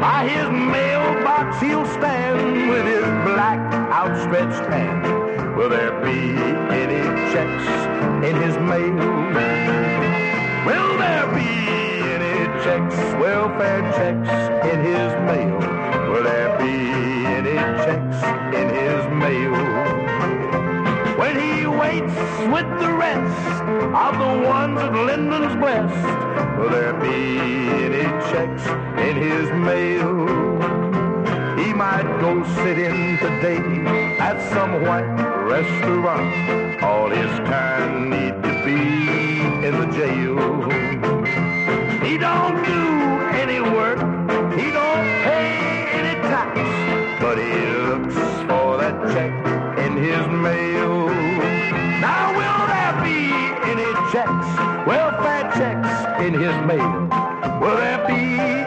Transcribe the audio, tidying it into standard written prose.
By his mailbox he'll stand with his black outstretched hand. Will there be any checks in his mail? Will there be any checks, welfare checks in his mail? Will there be any checks in his mail? When he waits with the rest of the ones that Lyndon's blessed, will there be any checks in his mail? He might go sit in today at some white restaurant. All his time need to be in the jail. He don't do any work, he don't pay any tax, but he looks for that check in his mail. Now will there be any checks, welfare checks in his mail? Will there be